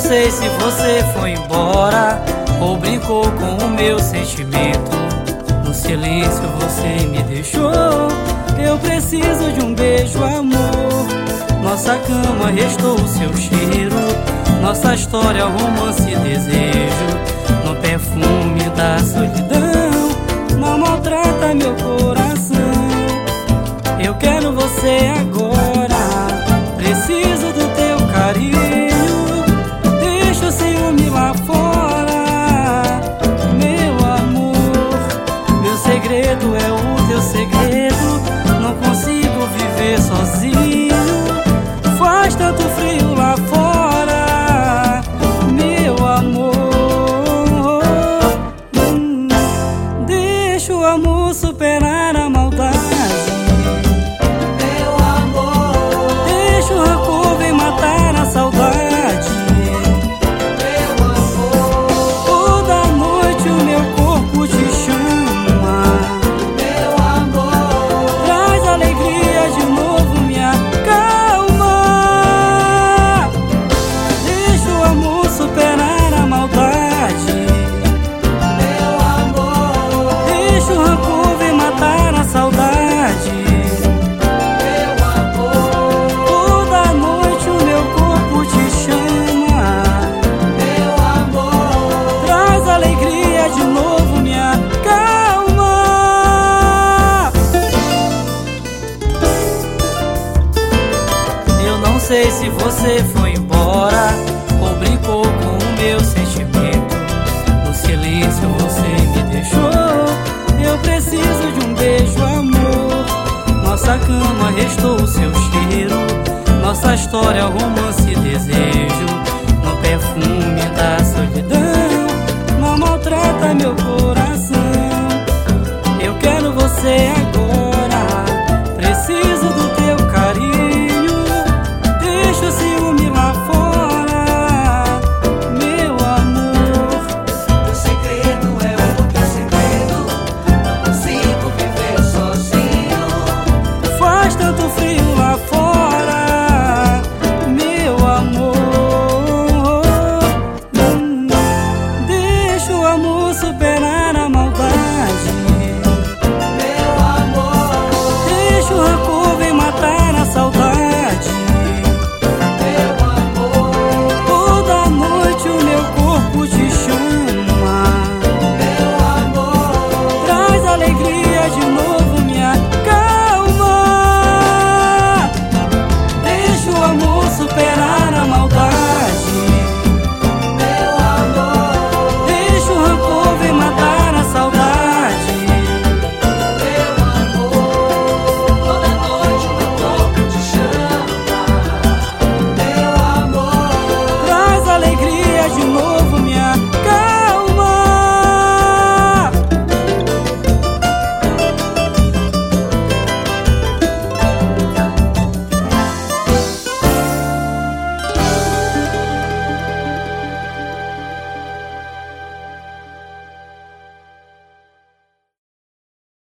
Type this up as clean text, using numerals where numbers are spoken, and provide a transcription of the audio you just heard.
sei se você foi embora ou brincou com o meu sentimento. No silêncio você me deixou. Eu preciso de um beijo, amor. Nossa cama restou o seu cheiro, nossa história, romance e desejo. No perfume da solidão, não maltrata meu coração. Eu quero você agora, preciso do teu carinho. Deixa o ciúme lá fora, meu amor. Meu segredo é o teu segredo, não consigo viver sozinho. Faz tanto frio lá fora, meu amor. Deixa o amor superar a maldade. Meu amor, deixa o rancor vem matar a saudade. meu amor, Toda noite o meu corpo te chama. meu amor, Traz alegria de novo, me acalma. Deixa o amor superar a maldade. meu amor, Deixa o rancor vem matar a saudade. meu amor, Toda noite o meu corpo te chama. meu amor, Traz alegria de novo, me acalma. Eu não sei se você foi embora ou brincou com o meu sentimento. No silêncio você me deixou. Eu preciso de um beijo, amor. Nossa cama restou o seu cheiro, nossa história, romance